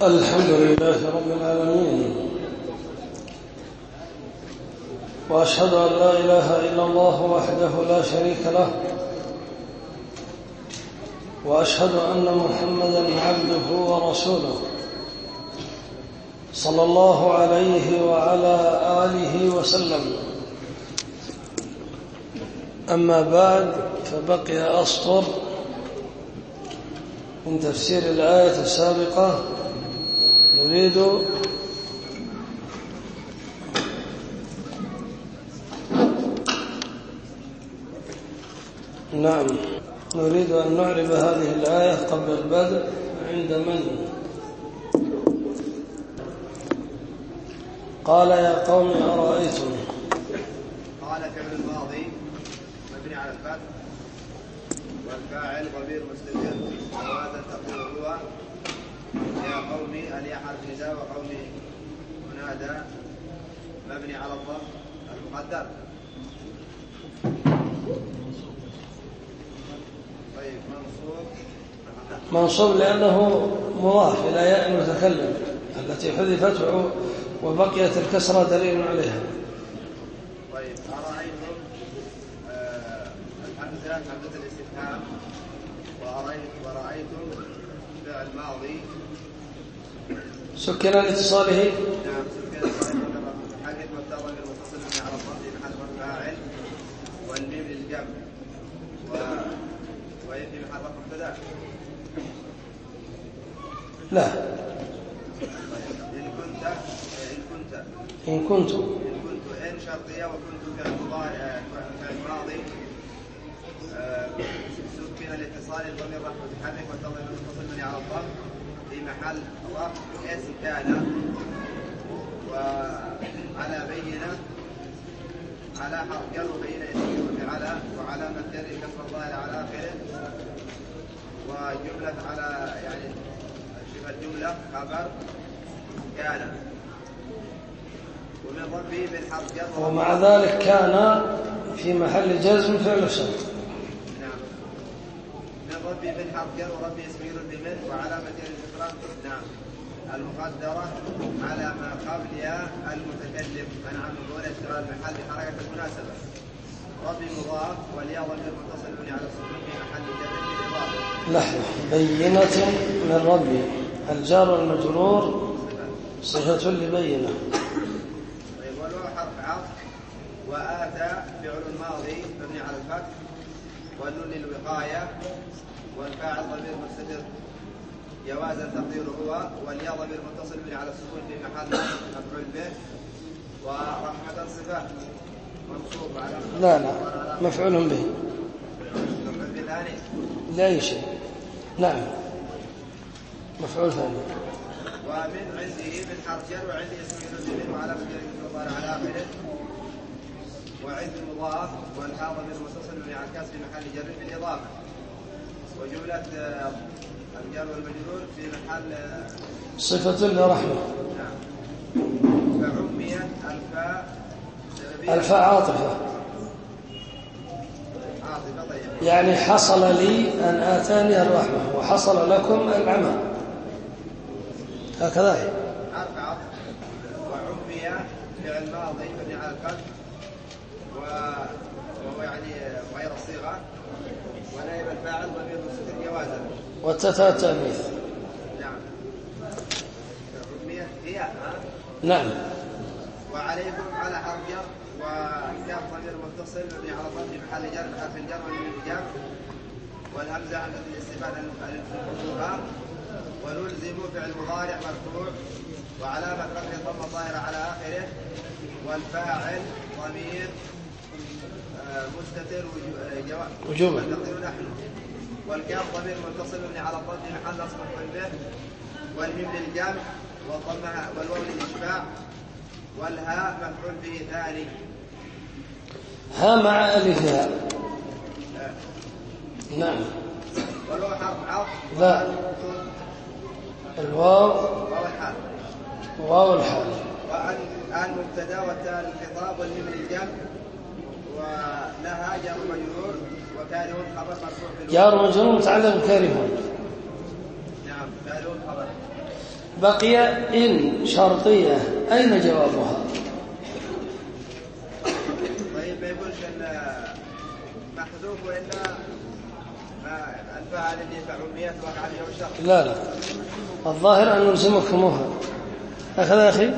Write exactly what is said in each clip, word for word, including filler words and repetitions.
الحمد لله رب العالمين، وأشهد أن لا إله إلا الله وحده لا شريك له، وأشهد أن محمدًا عبده ورسوله صلى الله عليه وعلى آله وسلم. أما بعد، فبقي أسطر من تفسير الآية السابقة. نريد نعم نريد أن نعرب هذه الآية قبل البدء عند من قال: يا قوم أرأيتم. قال فعل الماضي مبني على الفتح، والفاعل ضمير مستتر وهذا تقديره هو يا قومي. الياء حرف نداء، وقومي منادى مبني على الضم المقدر. طيب منصوب منصوب لأنه مضاف إلى ياء المتكلم التي حذفت وبقيت الكسرة دليل عليها. طيب أرأيتم آه الحمزة همزة الاستفهام، وأرأيت ورأيتم فعل ماضي سكن لاتصاله. نعم سكن حدث والتاء ضمير متصل على الضم في محل فاعل، والميم للجمع و ويفي محل رفع مبتدأ. لا، إن كنت إن كنت إن كنت إن كنت إن شرطية، وكنت فعل مضارع فعل ماضي سكن الاتصال الضمير رفع متحرك والتاء ضمير متصل على الضم في محل رفع اسم كان، وعلى بينة على حرف جر وبينة اسم على، وعلامة جر كسر الظاهر على آخره، وجملة على يعني شبه الجملة خبر كان، ومن ربي بالحرف جر. ومع ذلك كان في محل جزم فعل شرط. نعم من ربي بالحرف جر، وربي اسم يرد من، وعلامة الاستفهام نعم المقدرة على ما قبل يا المتكلم منع من ظهور اشتغال المحل بحركة المناسبة. ربي مضاف، والياء ضمير متصل على السكون في محل جر بالإضافة. لحظة. بينة من ربي، الجار والمجرور صفة لبينة. طيب والواو حرف عطف، وآتى فعل الماضي مبني على الفتح، والنون للوقاية، والفاعل ضمير مستتر جوازا تقديره هو، والياء ضمير متصل به على السكون في محل مفعول به، ورحمة صفة منصوب على لا لا مفعول به مفعول به ثاني لا شيء. نعم مفعول ثاني. ومن عنده من حرف جر، وعندي اسم يرد منه وعلامة جر مضارع على آخره، وعند المضاف، والحاء ضمير متصل به على الكاس في محل جر بالإضافة، وجملة الجار والمجرور في محل صفة لرحمة. نعم. فعميت الفاء الفاء عاطفة، عاطفة. طيب يعني حصل لي أن آتاني الرحمة وحصل لكم العمى، هكذا هي. حرف عطف، وعمي فعل ماضي مبني على الفتح، وهو يعني غير الصيغة، ونائب الفاعل ضمير مستتر جوازا، والتاء التأنيث. نعم عميت هي ها؟ نعم. وعليكم على حرف جر، وكاف ضمير متصل مبني على الضم في محل جر حرف الجر والميم الجر، والهمزة همزة الاستفادة المفتوحة، ونلزم فعل مضارع مرفوع وعلامة رفع الضمة الظاهرة على آخره، والفاعل ضمير مستتر وجوبا، نحن، والكاف ضمير متصل مبني على الضم في محل نصب مفعول به، والميم للجمع، والضمة والواو للإشباع، والهاء مفعول به ثاني. ها مع ألفها. نعم. والواو حرف عطف. لا، الواو واو الحال واو الحال، وأن مبتدا، والتاء الخطاب، والميم للجمع، ولها جار مجرور، وكاره خبر مرفوع بالواو. جار مجرور متعلق بكارهون. نعم كاره خبر. بقي إن شرطية، أين جوابها؟ طيب ما يقولش محذوف وإلا الفاعل اللي فعميات وقع عليه الشرط. لا لا، الظاهر أن نلزمكموها. أخذ يا أخي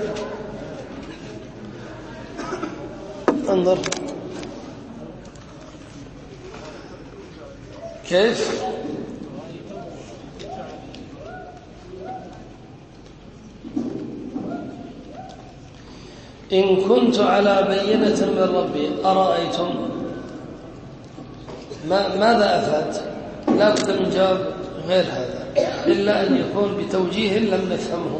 انظر كيف إن كنت على بينة من ربي أرأيتم، ما ماذا أفاد؟ لا بد من جواب غير هذا إلا أن يكون بتوجيه لم نفهمه.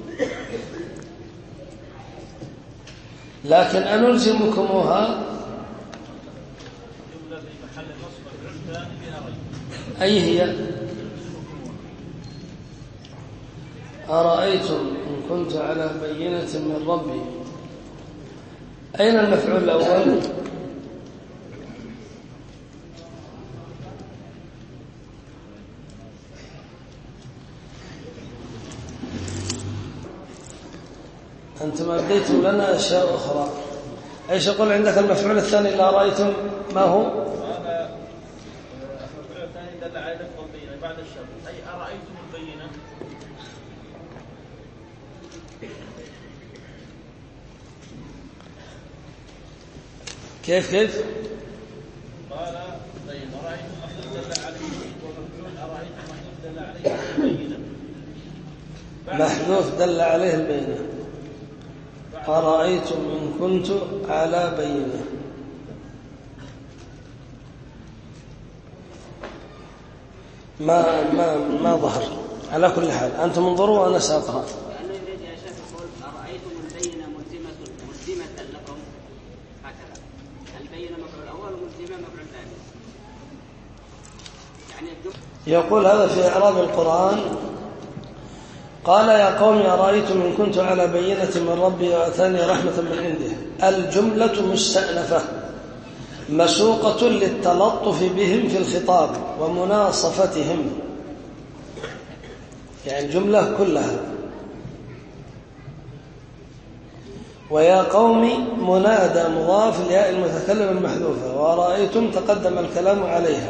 لكن أنلزمكموها أي هي؟ أرأيتم إن كنت على بينة من ربي، أين المفعول الأول؟ أنتم أبديتم لنا أشياء أخرى. إيش يقول عندك المفعول الثاني اللي أرأيتم ما هو؟ هذا المفعول الثاني دل على لفظ البينة بعد الشرط، أي أرأيتم البينة. كيف كيف؟ قال طيب أرأيتم محذوف دل عليه، ومفعول أرأيتم محذوف دل عليه البينة. محذوف دل عليه البينة. أرأيتم إن كنت على بينة. ما ما ما ظهر. على كل حال أنتم انظروا وأنا سأقرأ. لأنه يريد يا شيخ يقول أرأيتم البينة ملزمة ملزمة لكم، هكذا البينة مفعول أول وملزمة مفعول ثاني. يعني يقول هذا في إعراب القرآن. قال يا قوم أرأيتم إن كنت على بينة من ربي وأتاني رحمة من عنده. الجملة مستأنفة مسوقة للتلطف بهم في الخطاب ومناصفتهم، يعني الجملة كلها. ويا قوم منادى مضاف لياء المتكلم المحذوفة، وأرأيتم تقدم الكلام عليها.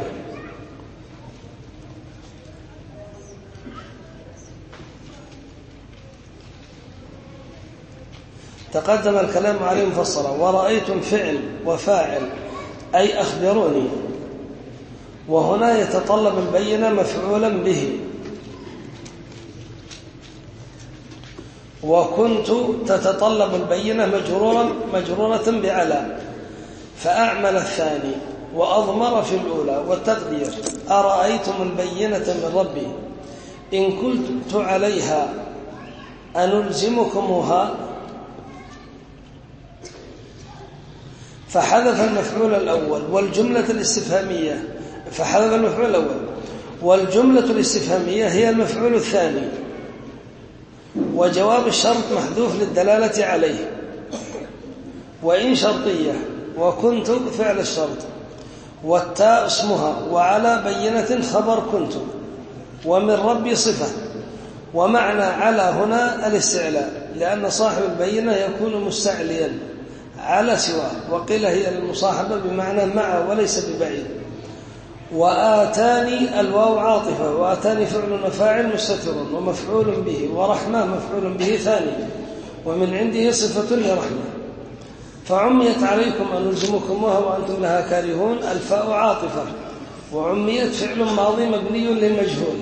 تقدم الكلام عليه مفصلا. ورأيتم فعل وفاعل أي أخبروني، وهنا يتطلب البينة مفعولا به. وكنت تتطلب البينة مجرورا مجرورة بعلى، فأعمل الثاني وأضمر في الأولى. والتقدير أرأيتم البينة من ربي إن كنت عليها أنلزمكمها، فحذف المفعول الأول والجملة الاستفهامية فحذف المفعول الأول والجملة الاستفهامية هي المفعول الثاني، وجواب الشرط محذوف للدلالة عليه. وإن شرطية، وكنت فعل الشرط، والتاء اسمها، وعلى بينة خبر كنت، ومن ربي صفة. ومعنى على هنا الاستعلاء، لأن صاحب البينة يكون مستعليا على سواه، وقيل هي المصاحبة بمعنى مع وليس ببعيد. وآتاني الواو عاطفة، وآتاني فعل وفاعل مستتر ومفعول به، ورحمة مفعول به ثاني، ومن عنده صفة لرحمة. فعميت عليكم أن نلزمكموها وأنتم لها كارهون. الفاء عاطفة، وعميت فعل ماضي مبني للمجهول،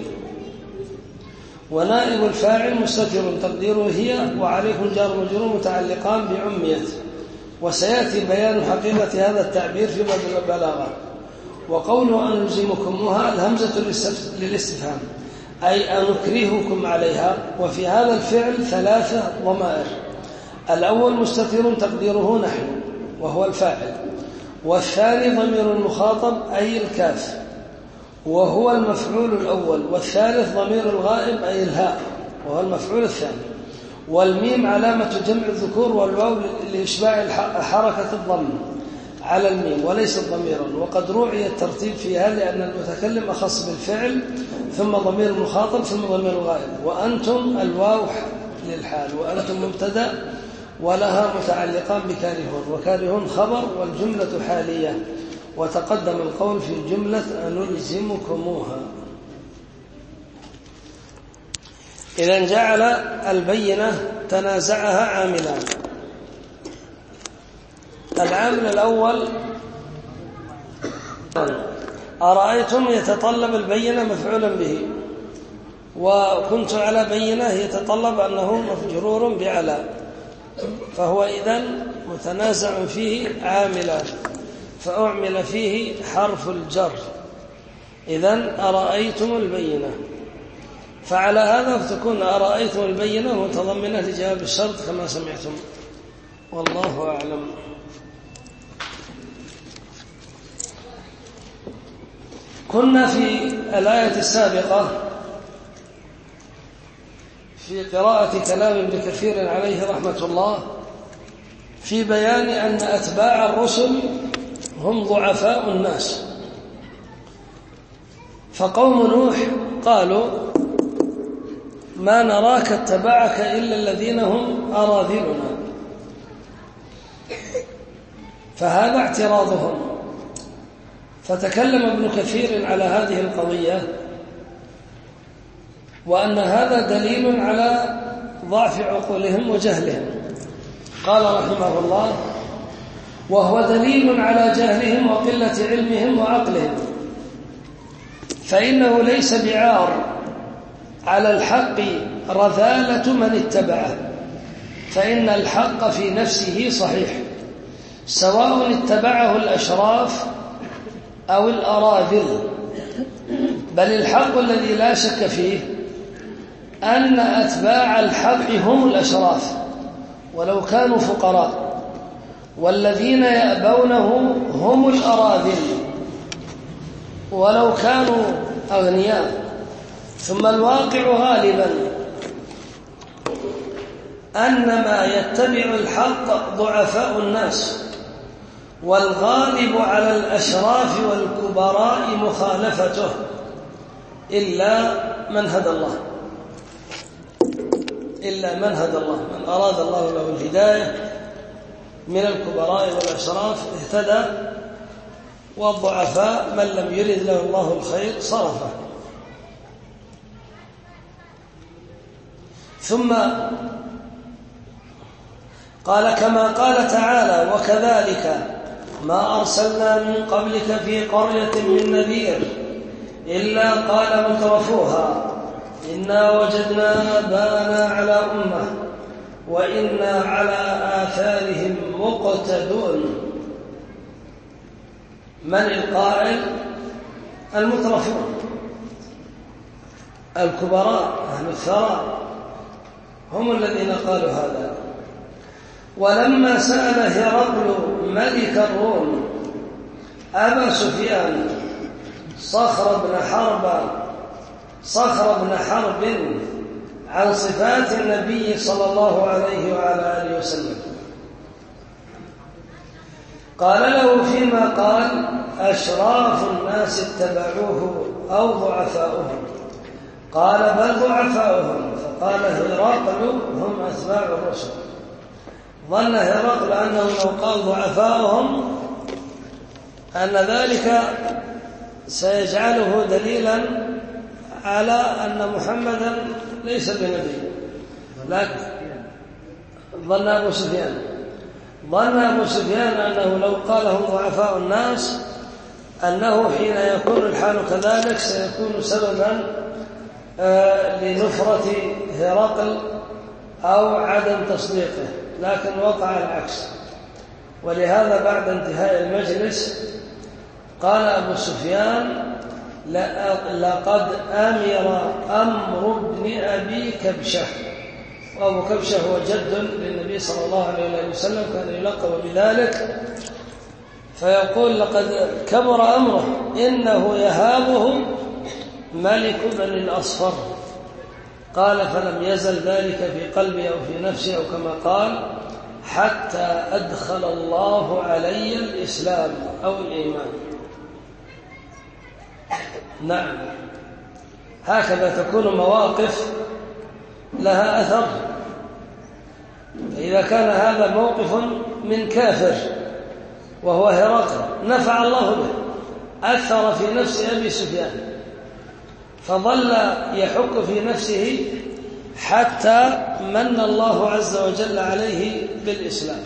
ونائب الفاعل مستتر تقديره هي، وعليكم جار مجرور متعلقان بعميت. وسيأتي بيان حقيقة هذا التعبير في باب البلاغة. وقوله أن نلزمكموها الهمزة للاستفهام، أي أنكرهكم عليها. وفي هذا الفعل ثلاثة ضمائر. الأول مستتر تقديره نحن وهو الفاعل، والثاني ضمير المخاطب أي الكاف وهو المفعول الأول، والثالث ضمير الغائب أي الهاء وهو المفعول الثاني. والميم علامة جمع الذكور، والواو لإشباع حركة الضم على الميم وليس ضميرا. وقد روعي الترتيب فيها لأن المتكلم أخص بالفعل ثم ضمير المخاطب ثم ضمير الغائب. وأنتم الواو للحال، وأنتم مبتدأ ولها متعلقان بكارهون، وكارهون خبر والجملة حالية. وتقدم القول في الجملة أنلزمكموها. إذا جعل البينة تنازعها عاملان. العامل الأول أرأيتم يتطلب البينة مفعولا به، وكنت على بينة يتطلب أنه مفجرور بعلى، فهو إذن متنازع فيه عاملان، فأعمل فيه حرف الجر. إذن أرأيتم البينة، فعلى هذا فتكون أرأيتم البينة متضمنة لجواب الشرط كما سمعتم، والله أعلم. كنا في الآية السابقة في قراءة كلام ابن كثير عليه رحمة الله في بيان أن أتباع الرسل هم ضعفاء الناس. فقوم نوح قالوا ما نراك اتبعك إلا الذين هم أراذلنا، فهذا اعتراضهم. فتكلم ابن كثير على هذه القضية، وأن هذا دليل على ضعف عقولهم وجهلهم. قال رحمه الله: وهو دليل على جهلهم وقلة علمهم وعقلهم، فإنه ليس بعار على الحق رذالة من اتبعه، فإن الحق في نفسه صحيح، سواء اتبعه الأشراف أو الأراذل. بل الحق الذي لا شك فيه أن أتباع الحق هم الأشراف ولو كانوا فقراء، والذين يأبونه هم الأراذل ولو كانوا أغنياء. ثم الواقع غالبا أن ما يتبع الحق ضعفاء الناس، والغالب على الأشراف والكبراء مخالفته إلا من هدى الله إلا من هدى الله من أراد الله له الهداية من الكبراء والأشراف اهتدى، والضعفاء من لم يرد له الله الخير صرفه. ثم قال كما قال تعالى: وكذلك ما أرسلنا من قبلك في قرية من نذير إلا قال مترفوها إنا وجدنا آباءنا على أمة وإنا على آثارهم مقتدون. من القائل؟ المترفون الكبراء أهل الثراء هم الذين قالوا هذا. ولما سأل هرقل ملك الروم أبا سفيان صخر بن حرب صخر بن حرب عن صفات النبي صلى الله عليه وعلى آله وسلم، قال له فيما قال: أشراف الناس اتبعوه أو ضعفاؤهم؟ قال: بل ضعفاؤهم. فقال هرقل: هم أتباع الرسل. ظن هرقل أنه لو قال ضعفاؤهم أن ذلك سيجعله دليلا على أن محمدا ليس بنبي، لكن ظن أبو سفيان ظن أبو سفيان أنه لو قالهم ضعفاء الناس أنه حين يكون الحال كذلك سيكون سببا لنفرة هرقل أو عدم تصديقه، لكن وقع العكس. ولهذا بعد انتهاء المجلس قال أبو سفيان: لقد أمر أمر بن أبي كبشة. وأبو كبشة هو جد للنبي صلى الله عليه وسلم، كان يلقب بذلك، فيقول: لقد كبر أمره إنه يهابه ملك بني الأصفر. قال: فلم يزل ذلك في قلبي أو في نفسي، أو كما قال: حتى أدخل الله علي الإسلام أو الإيمان. نعم. هكذا تكون مواقف لها أثر. فإذا كان هذا موقف من كافر وهو هرقل نفع الله به، أثر في نفس أبي سفيان، فظل يحك في نفسه حتى من الله عز وجل عليه بالإسلام.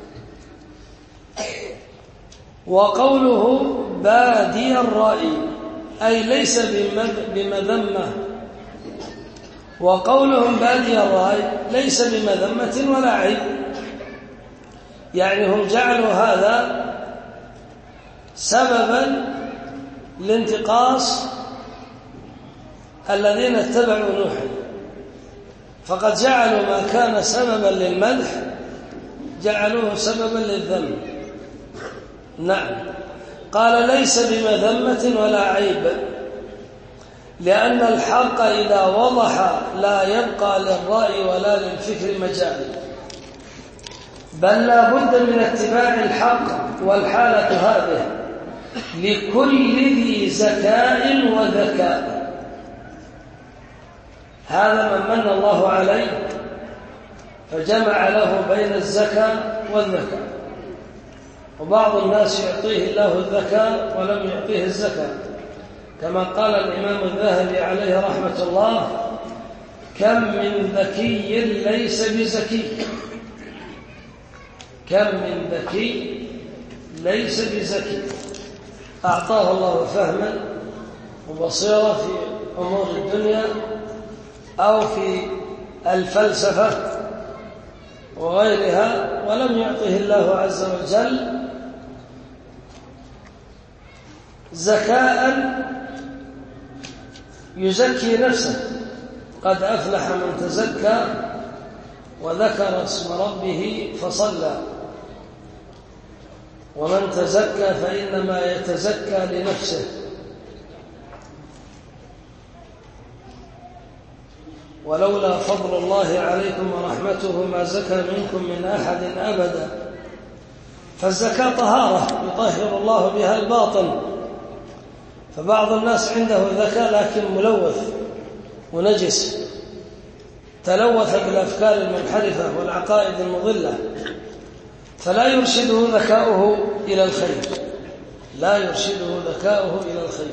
وقوله بادي الرأي أي ليس بمذمة، وقولهم بادي الرأي ليس بمذمة ولا عيب، يعني هم جعلوا هذا سببا لانتقاص الذين اتبعوا نوحا، فقد جعلوا ما كان سببا للمدح جعلوه سببا للذم. نعم، قال ليس بمذمة ولا عيب، لأن الحق إذا وضح لا يبقى للرأي ولا للفكر مجال، بل لا بد من اتباع الحق، والحالة هذه لكل ذي زكاء وذكاء. هذا من من الله عليه فجمع له بين الزكاة والذكاء، وبعض الناس يعطيه الله الذكاء ولم يعطيه الزكاة، كما قال الإمام الذهبي عليه رحمة الله: كم من ذكي ليس بزكي، كم من ذكي ليس بزكي. أعطاه الله فهما وبصيرة في أمور الدنيا أو في الفلسفة وغيرها، ولم يعطه الله عز وجل زكاء يزكي نفسه. قد أفلح من تزكى وذكر اسم ربه فصلى، ومن تزكى فإنما يتزكى لنفسه. ولولا فضل الله عليكم ورحمته ما زكى منكم من أحد أبدا. فالزكاة طهارة يطهر الله بها الباطن، فبعض الناس عنده ذكاء لكن ملوث ونجس، تلوث بالأفكار المنحرفة والعقائد المضلة، فلا يرشده ذكاؤه إلى الخير، لا يرشده ذكاؤه إلى الخير.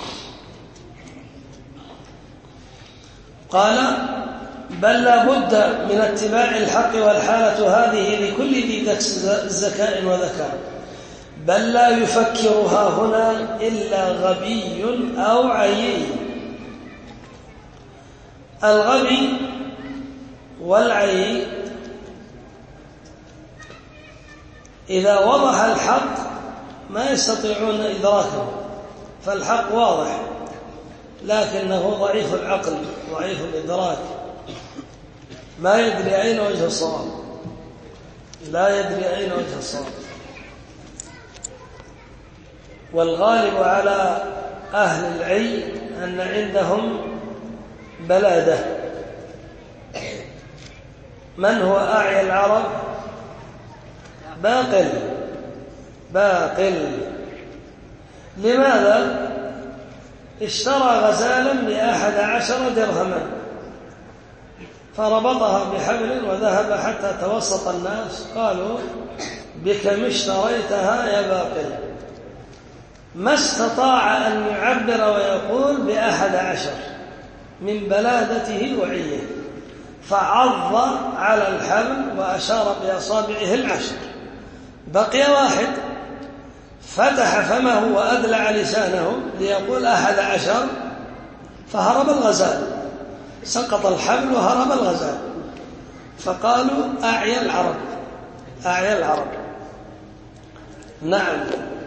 قال: بل لا بد من اتباع الحق، والحالة هذه لكل ذي ذكاء وذكاء، بل لا يفكرها هنا إلا غبي أو عيي. الغبي والعيي إذا وضح الحق ما يستطيعون إدراكه، فالحق واضح لكنه ضعيف العقل ضعيف الإدراك، ما يدري أين وجه الصواب، لا يدري أين وجه الصواب. والغالب على أهل العي أن عندهم بلادة. من هو أعيا العرب؟ باقل باقل. لماذا؟ اشترى غزالا بأحد عشر درهما فربطها بحبل وذهب حتى توسط الناس، قالوا: بكم اشتريتها يا باقل؟ ما استطاع أن يعبر ويقول بأحد عشر من بلادته وعيه، فعض على الحبل وأشار بأصابعه العشر، بقي واحد، فتح فمه وأدلع لسانه ليقول أحد عشر، فهرب الغزال، سقط الحبل وهرب الغزال، فقالوا: أعيا العرب أعيا العرب. نعم.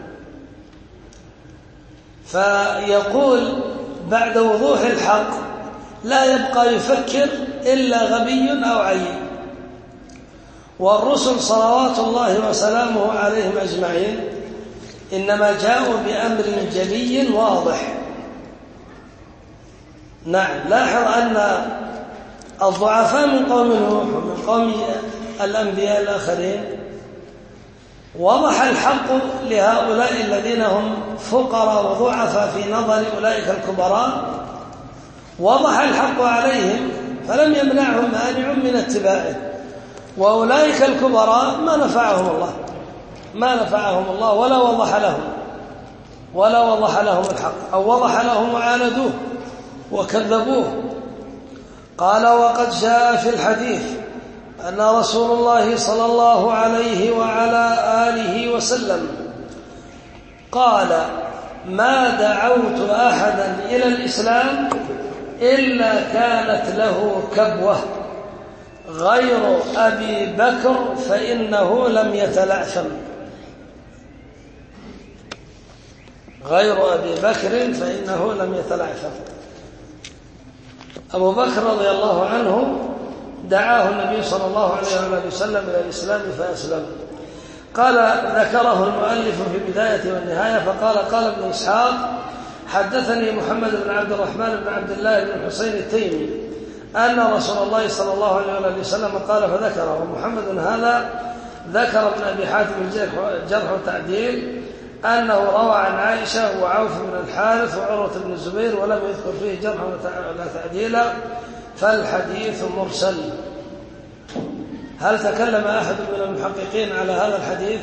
فيقول بعد وضوح الحق لا يبقى يفكر إلا غبي أو عيي. والرسل صلوات الله وسلامه عليهم أجمعين إنما جاءوا بأمر جلي واضح. نعم. لاحظ أن الضعفاء من قوم نوح ومن قوم الأنبياء الآخرين وضح الحق لهؤلاء الذين هم فقراء وضعفاء في نظر أولئك الكبراء، وضح الحق عليهم فلم يمنعهم مانع من اتباعه. وأولئك الكبراء ما نفعهم الله ما نفعهم الله ولا وضح لهم ولا وضح لهم الحق، أو وضح لهم وعاندوه وكذبوه. قال: وقد جاء في الحديث أن رسول الله صلى الله عليه وعلى آله وسلم قال: ما دعوت أحدا إلى الإسلام إلا كانت له كبوة غير أبي بكر فإنه لم يتلعثم. غير أبي بكر فإنه لم يتلعثم. أبو بكر رضي الله عنه دعاه النبي صلى الله عليه وسلم إلى الإسلام فأسلم. قال ذكره المؤلف في بداية والنهاية فقال: قال ابن إسحاق: حدثني محمد بن عبد الرحمن بن عبد الله بن حسين التيمي أن رسول الله صلى الله عليه وسلم قال فذكره. ومحمد هذا ذكر ابن أبي حاتم الجرح والتعديل أنه روى عن عائشة وعوف بن الحارث وعروة بن الزبير ولم يذكر فيه جرح ولا تعديلا، فالحديث مرسل. هل تكلم أحد من المحققين على هذا الحديث؟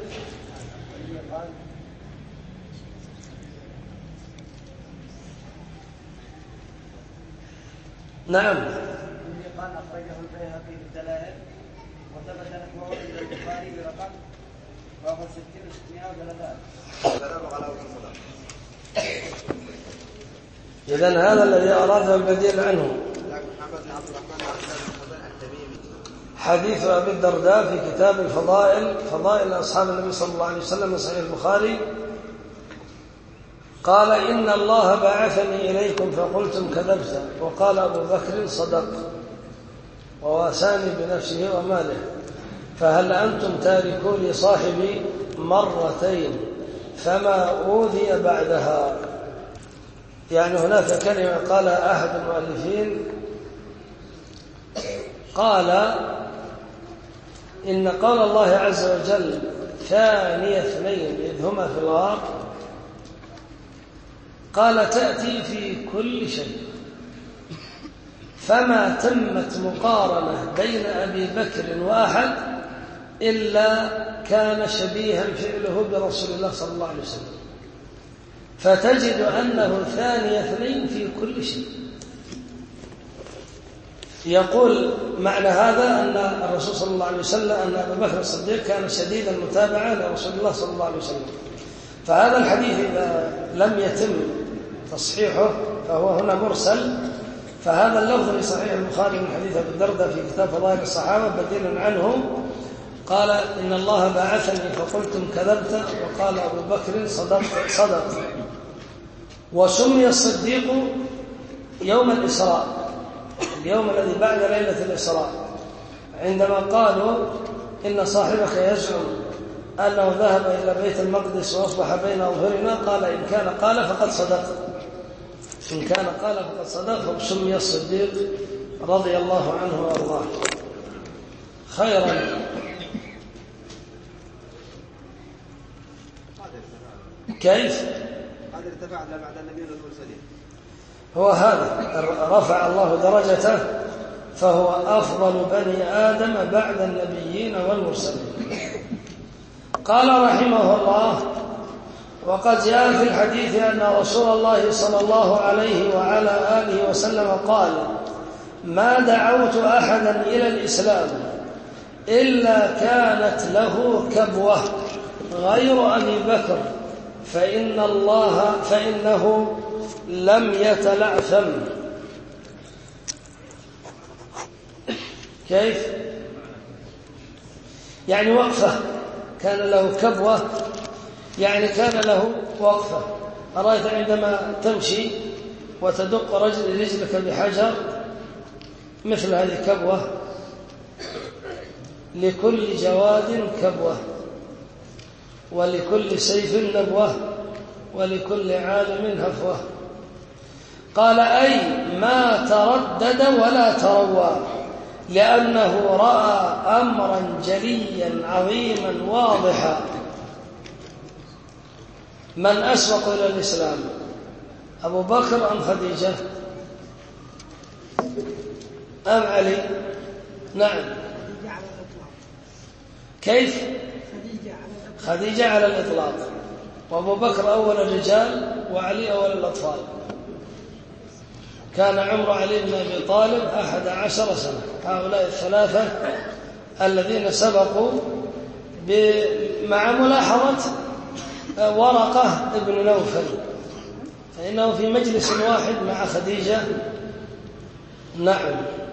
نعم. قال أخرجه البيهقي في الدلائل وثبت نحوه عند البخاري برقم وهو ستين وستمائة وثلاثين. إذن هذا الذي أراده البديل عنه حديث أبي الدرداء في كتاب الفضائل، فضائل أصحاب النبي صلى الله عليه وسلم من صحيح البخاري، قال: إن الله بعثني إليكم فقلتم كذبت، وقال أبو بكر صدق وواساني بنفسه وماله، فهل أنتم تاركوا لي صاحبي مرتين فما أوذي بعدها. يعني هناك كلمة قال أحد المؤلفين قال إن قول الله عز وجل ثاني اثنين إذ هما في الغار قال تأتي في كل شيء، فما تمت مقارنة بين أبي بكر وأحد إلا كان شبيها فعله برسول الله صلى الله عليه وسلم، فتجد أنه ثاني اثنين في كل شيء. يقول معنى هذا أن الرسول صلى الله عليه وسلم أن أبا بكر الصديق كان شديد المتابعة لرسول الله صلى الله عليه وسلم. فهذا الحديث إذا لم يتم تصحيحه فهو هنا مرسل، فهذا اللفظ لصحيح البخاري من حديث أبي الدرداء في كتاب فضائل الصحابة بديل عنه قال: إن الله بعثني فقلتم كذبت، وقال أبو بكر صدق صدق. وسمي الصديق يوم الإسراء، اليوم الذي بعد ليلة الإسراء، عندما قالوا إن صاحبك يزعم أنه ذهب إلى بيت المقدس وأصبح بين أظهرنا، قال إن كان قال فقد صدق، إن كان قال فقد صدق، وسمي الصديق رضي الله عنه وأرضاه. خيرا. كيف؟ قد ارتفع بعد النبيين والمرسلين. هو هذا رفع الله درجته، فهو أفضل بني آدم بعد النبيين والمرسلين. قال رحمه الله: وقد جاء في الحديث أن رسول الله صلى الله عليه وعلى آله وسلم قال: ما دعوت أحدا إلى الإسلام إلا كانت له كبوة غير أبي بكر فإن الله فإنه لم يتلعثم. كيف؟ يعني وقفة، كان له كبوة يعني كان له وقفة. أرأيت عندما تمشي وتدق رجل رجلك بحجر مثل هذه كبوة، لكل جواد كبوة، ولكل سيف نبوة، ولكل عالم هفوة. قال: أي ما تردد ولا تروى، لأنه رأى أمرا جليا عظيما واضحا. من أسبق إلى الإسلام، أبو بكر أم خديجة؟ أم علي؟ نعم. كيف؟ خديجة على الإطلاق، وأبو بكر أول الرجال وعلي أول الأطفال. كان عمر علي بن أبي طالب أحد عشر سنة. هؤلاء الثلاثة الذين سبقوا مع ملاحظة ورقة ابن نوفل، فإنه في مجلس واحد مع خديجة. نعم.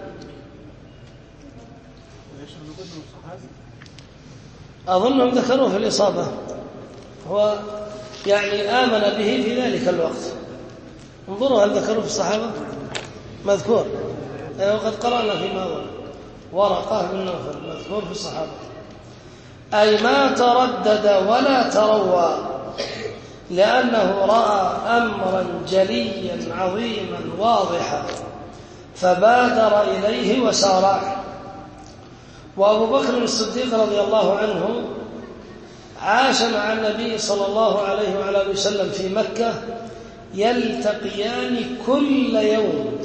أظنهم ذكروه في الإصابة، هو يعني آمن به في ذلك الوقت. انظروا هل ذكروه في الصحابة؟ مذكور، وقد قرأنا فيما هو ورقة بن نوفل مذكور في الصحابة. أي ما تردد ولا تروى، لأنه رأى أمرا جليا عظيما واضحا فبادر إليه وسارع. وأبو بكر الصديق رضي الله عنه عاش مع النبي صلى الله عليه وعلى وسلم في مكة يلتقيان كل يوم،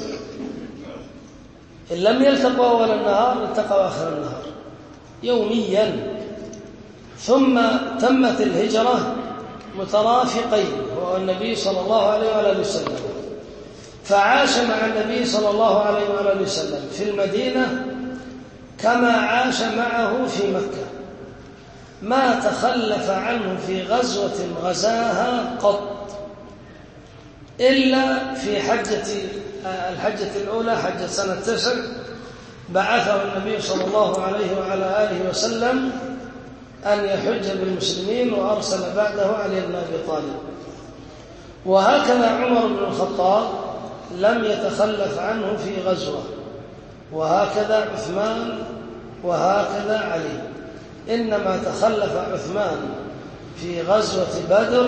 إن لم يلتقوا أول النهار التقوا آخر النهار يوميا. ثم تمت الهجرة مترافقين هو النبي صلى الله عليه وعلى وسلم، فعاش مع النبي صلى الله عليه وعلى وسلم في المدينة كما عاش معه في مكة، ما تخلف عنه في غزوة غزاها قط، إلا في حجة الحجة الأولى حجة سنة تسع بعثه النبي صلى الله عليه وعلى آله وسلم أن يحج بالمسلمين، وأرسل بعده علي بن أبي طالب. وهكذا عمر بن الخطاب لم يتخلف عنه في غزوة، وهكذا عثمان، وهكذا علي. إنما تخلف عثمان في غزوة بدر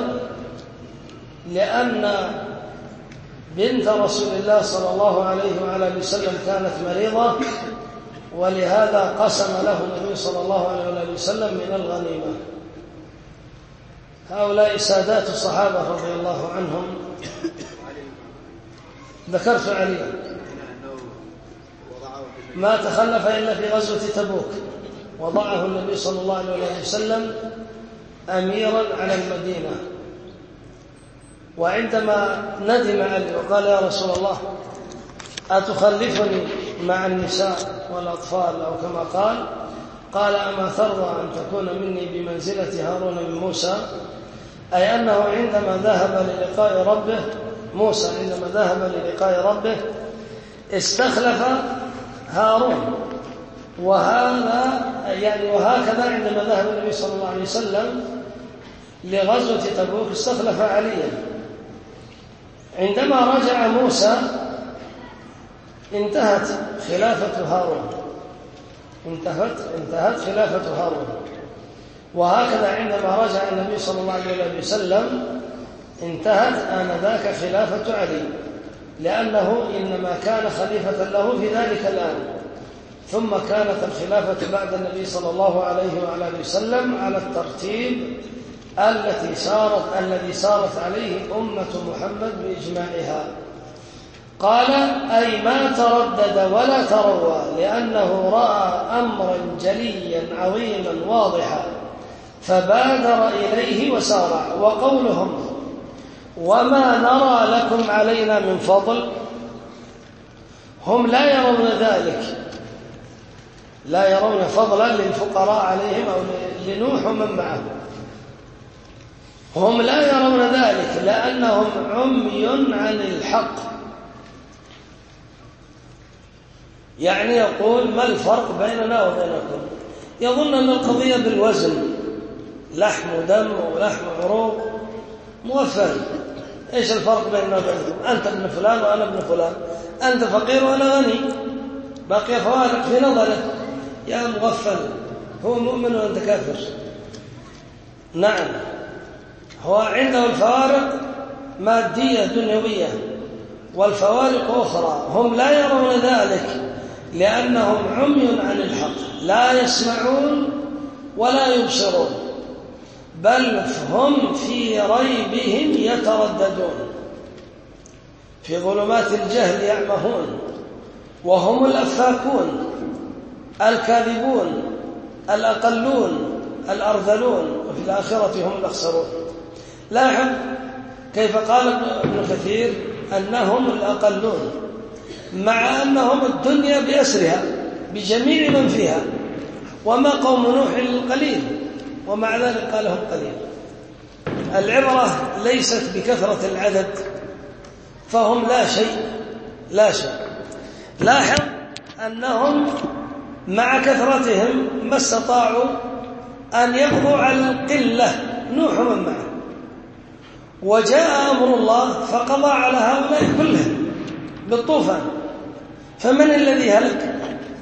لأن بنت رسول الله صلى الله عليه وعلى وسلم كانت مريضة، ولهذا قسم له النبي صلى الله عليه وعلى وسلم من الغنيمة. هؤلاء سادات الصحابة رضي الله عنهم. ذكرت علي ما تخلف إلا في غزوة تبوك، وضعه النبي صلى الله عليه وسلم أميرا على المدينة. وعندما ندم علي وقال يا رسول الله أتخلفني مع النساء والأطفال أو كما قال، قال أما ترضى أن تكون مني بمنزلة هارون من موسى، أي أنه عندما ذهب للقاء ربه موسى عندما ذهب للقاء ربه استخلف هارون، وهذا يعني وهكذا عندما ذهب النبي صلى الله عليه وسلم لغزوة تبوك استخلف عليا. عندما رجع موسى انتهت خلافة هارون انتهت انتهت خلافة هارون. وهكذا عندما رجع النبي صلى الله عليه وسلم انتهت آنذاك خلافة علي، لأنه إنما كان خليفة له في ذلك الآن. ثم كانت الخلافة بعد النبي صلى الله عليه وعلى وسلم على الترتيب التي سارت الذي سارت عليه أمة محمد بإجماعها. قال أي ما تردد ولا تروى، لأنه رأى أمرا جليا عظيما واضحا فبادر إليه وسارع. وقولهم وما نرى لكم علينا من فضل، هم لا يرون ذلك، لا يرون فضلا للفقراء عليهم أو لنوح ومن معه، هم لا يرون ذلك لأنهم عمي عن الحق. يعني يقول ما الفرق بيننا وبينكم؟ يظن أن القضية بالوزن، لحم ودم ولحم عروق موفر. إيش الفرق بيننا وبينكم؟ أنت ابن فلان وأنا ابن فلان، أنت فقير وأنا غني، بقي فوارق في نظره. يا مغفل، هو مؤمن وأنت كافر. نعم، هو عنده الفوارق مادية دنيوية والفوارق أخرى، هم لا يرون ذلك لأنهم عمي عن الحق، لا يسمعون ولا يبصرون، بل هم في ريبهم يترددون، في ظلمات الجهل يعمهون، وهم الأفاكون الكاذبون الأقلون الأرذلون، وفي الآخرة هم الأخسرون. لاحظ كيف قال ابن كثير أنهم الأقلون، مع أنهم الدنيا بأسرها بجميع من فيها، وما قوم نوح القليل، ومع ذلك قالهم قليل. العبرة ليست بكثرة العدد، فهم لا شيء لا شيء. لاحظ أنهم مع كثرتهم ما استطاعوا أن يقضوا على القلة نوح من معه، وجاء أمر الله فقضى على هؤلاء كلهم بالطوفان. فمن الذي هلك؟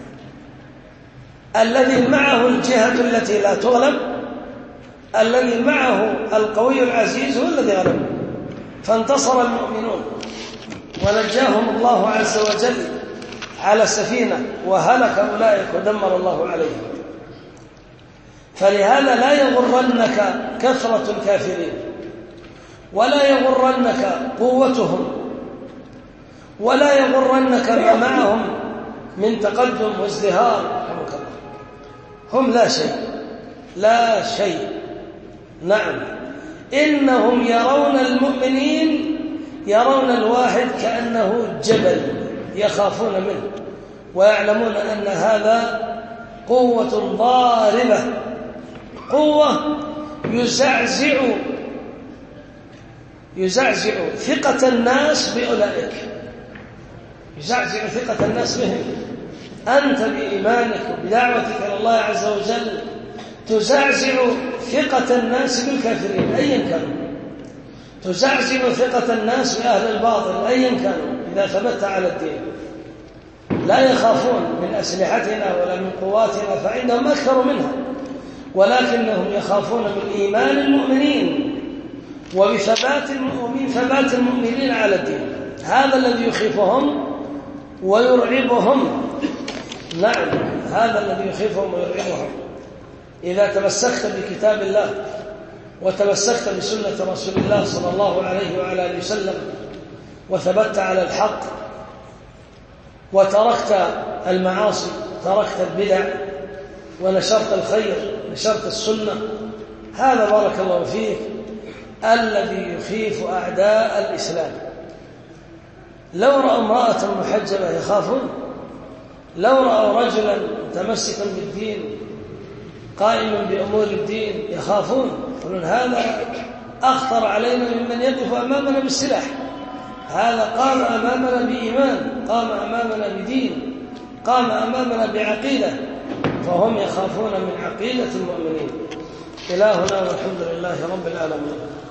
الذي معه الجهة التي لا تغلب، الذي معه القوي العزيز هو الذي غلب، فانتصر المؤمنون ونجاهم الله عز وجل على السفينة، وهلك أولئك ودمر الله عليهم. فلهذا لا يغرنك كثرة الكافرين، ولا يغرنك قوتهم، ولا يغرنك ما معهم من تقدم وازدهار. هم لا شيء لا شيء. نعم، إنهم يرون المؤمنين يرون الواحد كأنه جبل يخافون منه، ويعلمون أن هذا قوة ضاربة، قوة يزعزع يزعزع ثقة الناس بأولئك، يزعزع ثقة الناس بهم. أنت بإيمانك وبدعوتك إلى الله عز وجل تزعزع ثقة الناس بالكافرين أيا كانوا، تزعزع ثقة الناس بأهل الباطل أيا كانوا، إذا ثبت على الدين. لا يخافون من أسلحتنا ولا من قواتنا، فعندهم أكثر منها، ولكنهم يخافون من إيمان المؤمنين وبثبات المؤمنين ثبات المؤمنين على الدين. هذا الذي يخيفهم ويرعبهم. نعم، هذا الذي يخيفهم ويرعبهم. إذا تمسكت بكتاب الله وتمسكت بسنة رسول الله صلى الله عليه وعلى آله وسلم، وثبت على الحق، وتركت المعاصي، تركت البدع، ونشرت الخير، نشرت السنة، هذا بارك الله فيك الذي يخيف أعداء الإسلام. لو رأوا امرأة محجبة يخافون، لو رأوا رجلا متمسكا بالدين قائما بأمور الدين يخافون، يقولون هذا أخطر علينا ممن يقف أمامنا بالسلاح، هذا قام أمامنا بإيمان، قام أمامنا بدين، قام أمامنا بعقيدة، فهم يخافون من عقيدة المؤمنين. إلهنا والحمد لله رب العالمين.